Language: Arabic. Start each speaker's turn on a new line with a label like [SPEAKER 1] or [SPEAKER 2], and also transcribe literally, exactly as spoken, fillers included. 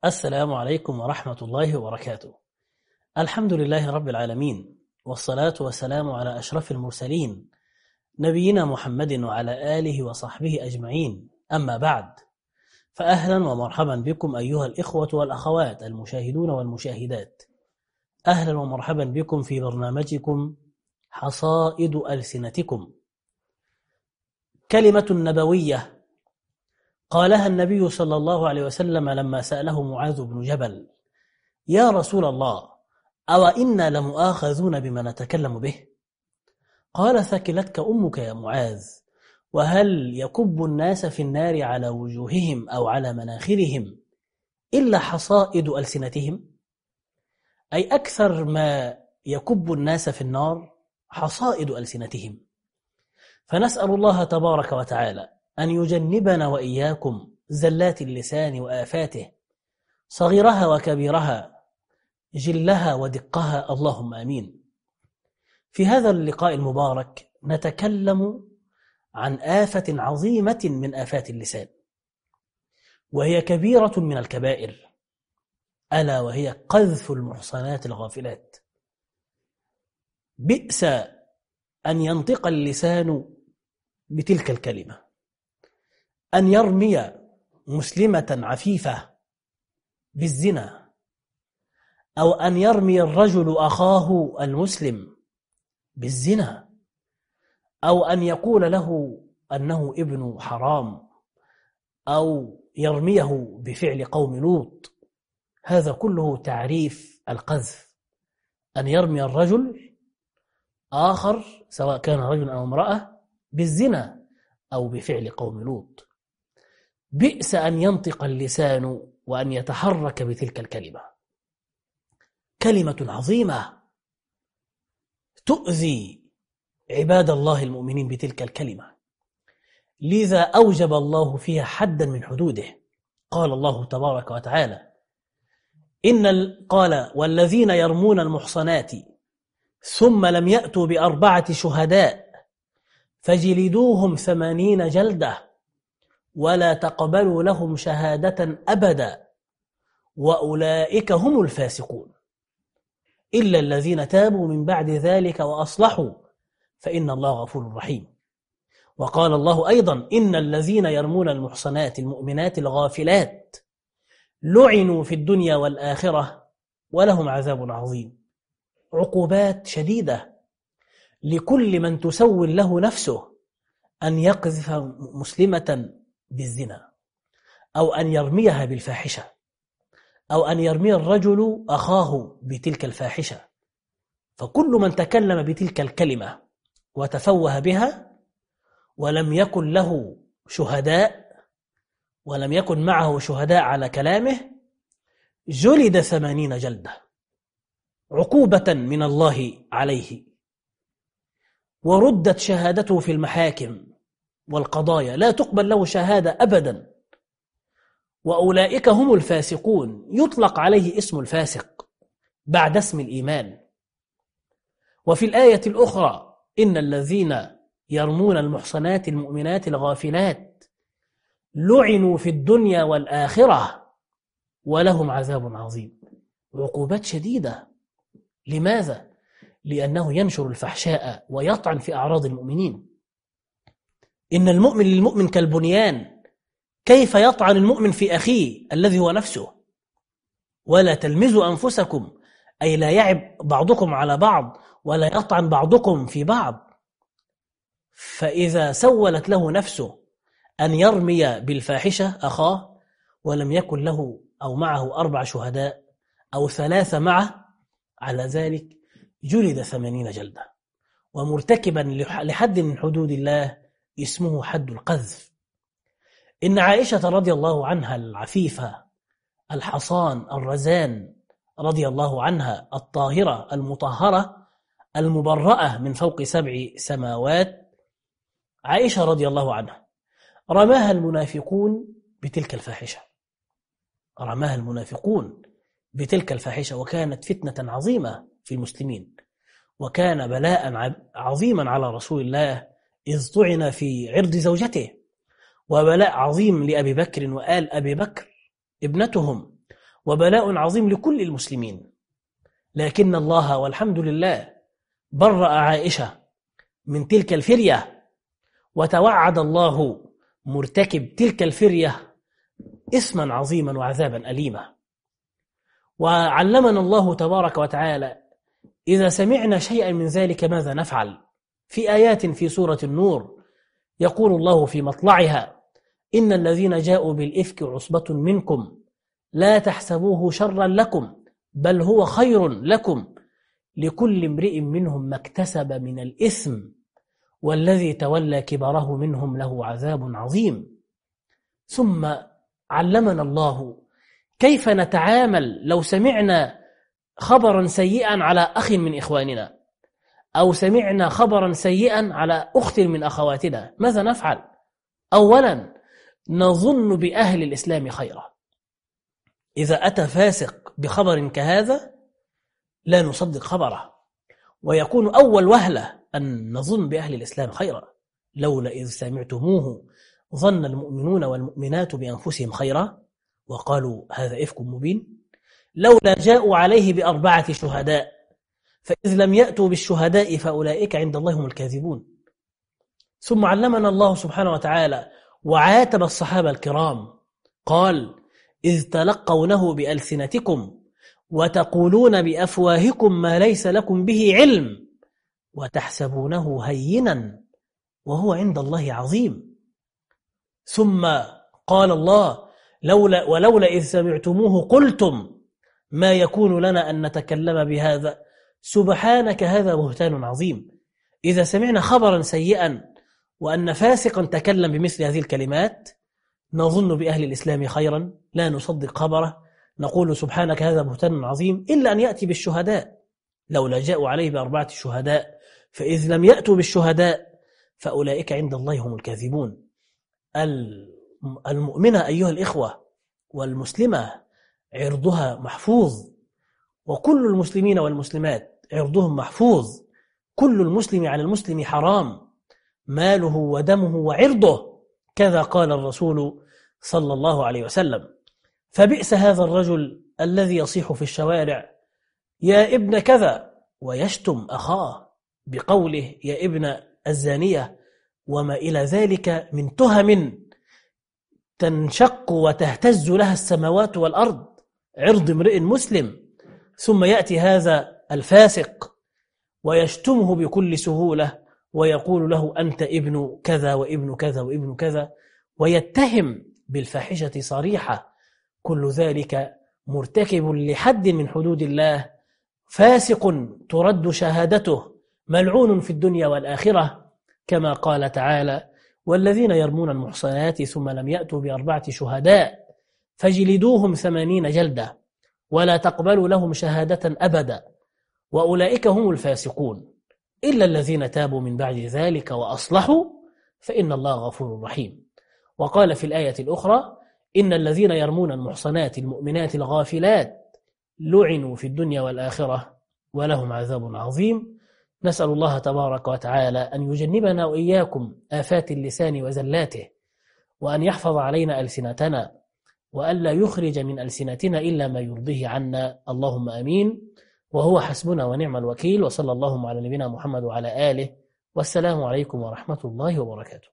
[SPEAKER 1] السلام عليكم ورحمة الله وبركاته. الحمد لله رب العالمين، والصلاة والسلام على أشرف المرسلين نبينا محمد وعلى آله وصحبه أجمعين. أما بعد، فأهلا ومرحبا بكم أيها الإخوة والأخوات المشاهدون والمشاهدات. أهلا ومرحبا بكم في برنامجكم حصائد ألسنتكم، كلمة نبوية قالها النبي صلى الله عليه وسلم لما سأله معاذ بن جبل: يا رسول الله، أو إنا لمؤاخذون بما نتكلم به؟ قال: ثكلتك أمك يا معاذ، وهل يكب الناس في النار على وجوههم أو على مناخرهم إلا حصائد ألسنتهم؟ أي أكثر ما يكب الناس في النار حصائد ألسنتهم. فنسأل الله تبارك وتعالى أن يجنبنا وإياكم زلات اللسان وآفاته، صغيرها وكبيرها، جلها ودقها، اللهم آمين. في هذا اللقاء المبارك نتكلم عن آفة عظيمة من آفات اللسان، وهي كبيرة من الكبائر، ألا وهي قذف المحصنات الغافلات. بئس أن ينطق اللسان بتلك الكلمة، أن يرمي مسلمة عفيفة بالزنا، أو أن يرمي الرجل أخاه المسلم بالزنا، أو أن يقول له أنه ابن حرام، أو يرميه بفعل قوم لوط. هذا كله تعريف القذف، أن يرمي الرجل آخر سواء كان رجل أو امرأة بالزنا أو بفعل قوم لوط. بئس أن ينطق اللسان وأن يتحرك بتلك الكلمة، كلمة عظيمة تؤذي عباد الله المؤمنين بتلك الكلمة، لذا أوجب الله فيها حدا من حدوده. قال الله تبارك وتعالى: إن ال... قال: والذين يرمون المحصنات ثم لم يأتوا بأربعة شهداء فجلدوهم ثمانين جلدة ولا تقبلوا لهم شهادة أبدا وأولئك هم الفاسقون إلا الذين تابوا من بعد ذلك وأصلحوا فإن الله غفور رحيم. وقال الله أيضا: إن الذين يرمون المحصنات المؤمنات الغافلات لعنوا في الدنيا والآخرة ولهم عذاب عظيم. عقوبات شديدة لكل من تسول له نفسه أن يقذف مسلمة بالزنا، أو أن يرميها بالفاحشة، أو أن يرمي الرجل أخاه بتلك الفاحشة. فكل من تكلم بتلك الكلمة وتفوه بها ولم يكن له شهداء ولم يكن معه شهداء على كلامه جلد ثمانين جلدة، عقوبة من الله عليه، وردت شهادته في المحاكم والقضايا، لا تقبل له شهادة أبدا. وأولئك هم الفاسقون، يطلق عليه اسم الفاسق بعد اسم الإيمان. وفي الآية الأخرى: إن الذين يرمون المحصنات المؤمنات الغافلات لعنوا في الدنيا والآخرة ولهم عذاب عظيم. عقوبات شديدة. لماذا؟ لأنه ينشر الفحشاء ويطعن في أعراض المؤمنين. إن المؤمن للمؤمن كالبنيان، كيف يطعن المؤمن في أخيه الذي هو نفسه؟ ولا تلمزوا أنفسكم، أي لا يعب بعضكم على بعض ولا يطعن بعضكم في بعض. فإذا سولت له نفسه أن يرمي بالفاحشة أخاه ولم يكن له أو معه أربع شهداء أو ثلاثة معه، على ذلك جلد ثمانين جلدة، ومرتكبا لحد من حدود الله اسمه حد القذف. إن عائشة رضي الله عنها العفيفة الحصان الرزان رضي الله عنها الطاهرة المطهرة المبرأة من فوق سبع سماوات، عائشة رضي الله عنها رماها المنافقون بتلك الفاحشة، رماها المنافقون بتلك الفاحشة، وكانت فتنة عظيمة في المسلمين، وكان بلاء عظيما على رسول الله إذ طعن في عرض زوجته، وبلاء عظيم لأبي بكر وآل أبي بكر ابنتهم، وبلاء عظيم لكل المسلمين. لكن الله والحمد لله برأ عائشة من تلك الفرية، وتوعد الله مرتكب تلك الفرية إثما عظيما وعذابا أليما. وعلمنا الله تبارك وتعالى إذا سمعنا شيئا من ذلك ماذا نفعل. في آيات في سورة النور يقول الله في مطلعها: إن الذين جاءوا بالإفك عصبة منكم لا تحسبوه شرا لكم بل هو خير لكم لكل امرئ منهم ما اكتسب من الإثم والذي تولى كبره منهم له عذاب عظيم. ثم علمنا الله كيف نتعامل لو سمعنا خبرا سيئا على أخ من إخواننا، أو سمعنا خبرا سيئا على أخت من أخواتنا. ماذا نفعل؟ أولا نظن بأهل الإسلام خيرا. إذا أتى فاسق بخبر كهذا لا نصدق خبره، ويكون أول وهلة أن نظن بأهل الإسلام خيرا. لولا إذ سمعتموه ظن المؤمنون والمؤمنات بأنفسهم خيرا وقالوا هذا إفك مبين. لولا جاءوا عليه بأربعة شهداء فإذ لم يأتوا بالشهداء فأولئك عند الله هم الكاذبون. ثم علمنا الله سبحانه وتعالى وعاتب الصحابة الكرام، قال: إذ تلقونه بألسنتكم وتقولون بأفواهكم ما ليس لكم به علم وتحسبونه هينا وهو عند الله عظيم. ثم قال الله: لولا ولولا إذ سمعتموه قلتم ما يكون لنا أن نتكلم بهذا سبحانك هذا بهتان عظيم. إذا سمعنا خبرا سيئا وأن فاسقا تكلم بمثل هذه الكلمات نظن بأهل الإسلام خيرا، لا نصدق خبره، نقول سبحانك هذا بهتان عظيم، إلا أن يأتي بالشهداء. لولا جاءوا عليه بأربعة شهداء فإذ لم يأتوا بالشهداء فأولئك عند الله هم الكاذبون. المؤمنة أيها الإخوة والمسلمة عرضها محفوظ، وكل المسلمين والمسلمات عرضهم محفوظ. كل المسلم على المسلم حرام، ماله ودمه وعرضه، كذا قال الرسول صلى الله عليه وسلم. فبئس هذا الرجل الذي يصيح في الشوارع يا ابن كذا ويشتم أخاه بقوله يا ابن الزانية وما إلى ذلك من تهم تنشق وتهتز لها السماوات والأرض، عرض امرئ مسلم. ثم يأتي هذا الفاسق ويشتمه بكل سهولة ويقول له أنت ابن كذا وابن كذا وابن كذا، ويتهم بالفاحشة صريحة. كل ذلك مرتكب لحد من حدود الله، فاسق ترد شهادته، ملعون في الدنيا والآخرة، كما قال تعالى: والذين يرمون المحصنات ثم لم يأتوا بأربعة شهداء فجلدوهم ثمانين جلدة ولا تقبلوا لهم شهادة أبدا وأولئك هم الفاسقون إلا الذين تابوا من بعد ذلك وأصلحوا فإن الله غفور رحيم. وقال في الآية الأخرى: إن الذين يرمون المحصنات المؤمنات الغافلات لعنوا في الدنيا والآخرة ولهم عذاب عظيم. نسأل الله تبارك وتعالى أن يجنبنا وإياكم آفات اللسان وزلاته، وأن يحفظ علينا ألسنتنا، وأن لا يخرج من ألسنتنا إلا ما يرضيه عنا، اللهم أمين. وهو حسبنا ونعم الوكيل. وصلى الله على نبينا محمد وعلى آله، والسلام عليكم ورحمة الله وبركاته.